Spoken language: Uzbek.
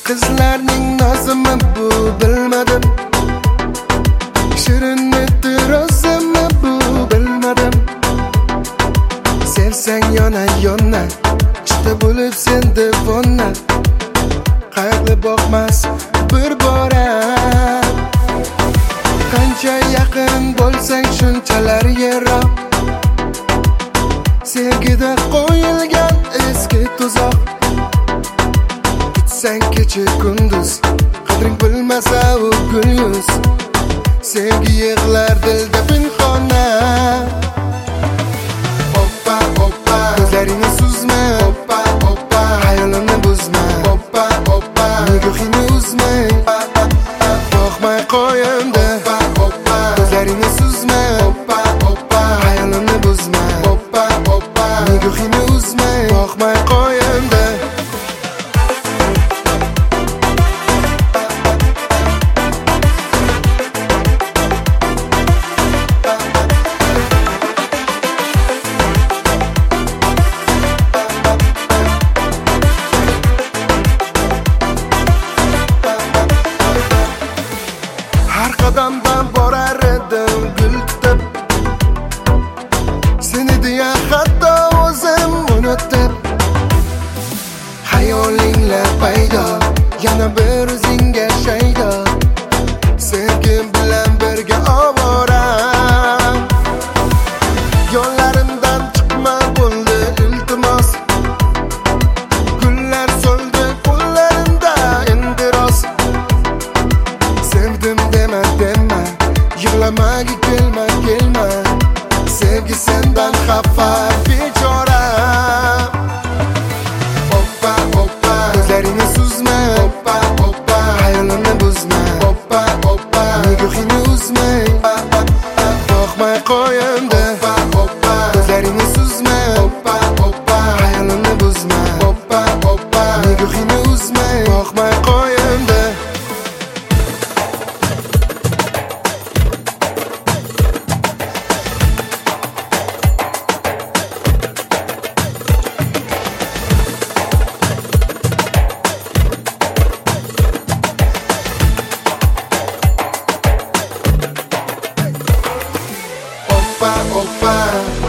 Qizlarning nozimi bu bilmadim, shirin e'tirozimi bu bilmadim. Sevsang yona ishda bo'lib sen devona, qayg'u boqmas bir bora. Qancha yaqin bo'lsang shunchalar yiroq, sevgida qo'yilgan eski tuzoq. Kutsang kecha kunduz, qadring bilmasa u gul yuz. Sevgi yig'lar dilda pinhona. Hoppa hoppa, ko'zlaringni suzma. Hoppa hoppa, hayolimni buzma. Hoppa hoppa, nigohingni uzma. Boqmay qo'yimda. Hoppa hoppa, ko'zlaringni suzma. Hoppa hoppa, hayolimni buzma. Hoppa hoppa, nigohingni uzma. Boqmay qo'yimda. Qadamdan borar edim gul tutib, seni deya hatto o'zim unutib. Xayolingla paydo, yana bir o'zingga shaydo. Sevgim bilan birga ovora. Yo'llarimdan chiqma bo'ldi iltimos, gullar so'ldi qo'llarimda endi rost. Sevdim dema, yig'lamaga kelma. Sevgi sendan xafa bechora. Hoppa hoppa, ko'zlaringni suzma. Hoppa hoppa, hayolimni buzma. Hoppa hoppa, nigohingni uzma. Boqmay qo'yimda. Hoppa hoppa, ko'zlaringni suzma. Hoppa hoppa, hayolimni buzma. Hoppa hoppa, nigohingni uzma. Boqmay qo'yimda. Opa, opa.